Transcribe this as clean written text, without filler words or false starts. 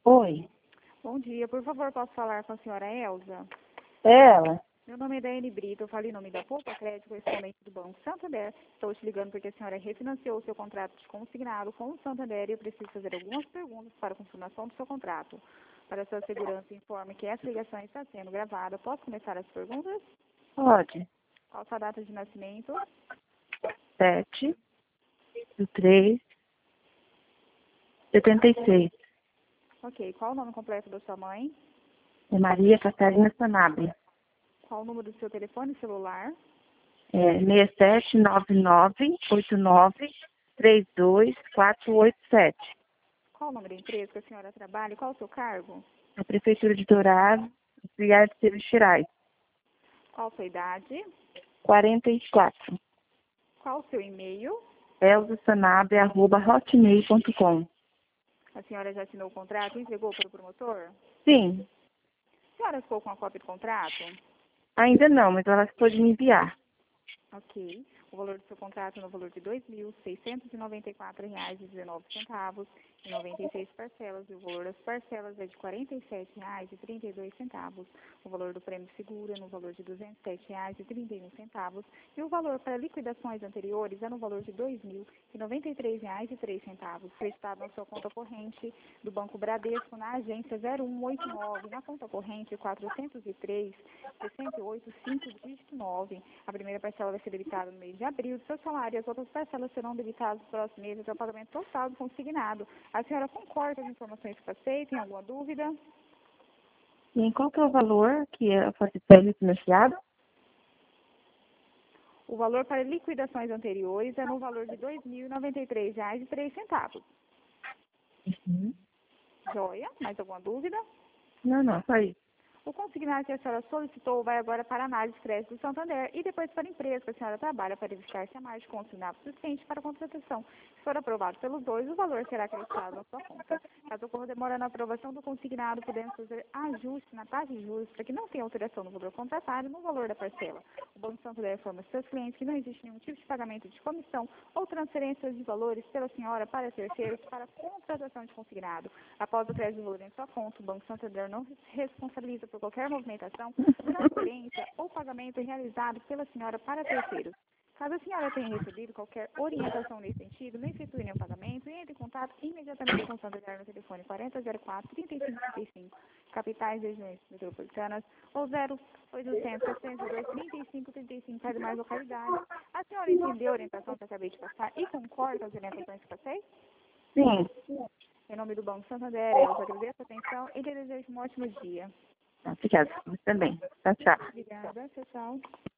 Oi, Bom dia, por favor, posso falar com a senhora Elza? ela? Meu nome é Daiane Brito, eu falei em nome da Poupa Crédito, correspondente do Banco Santander. Estou te ligando porque a senhora refinanciou o seu contrato de consignado com o Santander e eu preciso fazer algumas perguntas para a confirmação do seu contrato. Para sua segurança, informe que essa ligação está sendo gravada. Posso começar as perguntas? Pode. Qual a sua data de nascimento? 7/3/76. Ok, qual o nome completo da sua mãe? É Maria Catarina Sanabria. Qual o número do seu telefone celular? É 679989324487. Qual o nome da empresa que a senhora trabalha e qual o seu cargo? A Prefeitura de Dourados, Auxiliar de Serviços Gerais. Qual a sua idade? 44. Qual o seu e-mail? elzasanabria@hotmail.com. A senhora já assinou o contrato e entregou para o promotor? Sim, A senhora ficou com a cópia do contrato? ainda não, mas ela pode me enviar. Ok. O valor do seu contrato é no valor de R$ 2.694,19 em 96 parcelas e o valor das parcelas é de R$ 47,32. O valor do prêmio seguro é no valor de R$ 207,31 e o valor para liquidações anteriores é no valor de R$ 2.093,03, creditado na sua conta corrente do Banco Bradesco na agência 0189, na conta corrente 403 685 dígito 9. A primeira parcela vai ser debitada no mês de abril do seu salário e as outras parcelas serão debitadas nos próximos meses até o pagamento total do consignado. A senhora concorda com as informações que passei? Tem alguma dúvida? E qual que é o valor que pode ser financiado? O valor para liquidações anteriores é no valor de R$ 2.093,03. Uhum. Joia? Mais alguma dúvida? Não, só isso. O consignado que a senhora solicitou vai agora para a análise de crédito do Santander e depois para a empresa que a senhora trabalha para verificar se a margem consignado suficiente para a contratação. Se for aprovado pelos dois, o valor será acrescido na sua conta. Caso ocorra demora na aprovação do consignado, podemos fazer ajuste na taxa de juros para que não tenha alteração no valor contratado e no valor da parcela. O Banco Santander informa seus clientes que não existe nenhum tipo de pagamento de comissão ou transferência de valores pela senhora para terceiros para contratação de consignado. Após o crédito do valor em sua conta, o Banco Santander não se responsabiliza por qualquer movimentação, transferência ou pagamento realizado pela senhora para terceiros. Caso a senhora tenha recebido qualquer orientação nesse sentido, não efetue nenhum pagamento e entre em contato imediatamente com o Santander no telefone 4004-3535, capitais e regiões metropolitanas, ou 0800-702-3535 para demais localidades. A senhora entendeu a orientação que eu acabei de passar e concorda com as orientações que passei? Sim. Em nome do Banco Santander, eu agradeço a atenção e lhe desejo um ótimo dia. Obrigada. Você também. Tchau, tchau. Obrigada, tchau, tchau.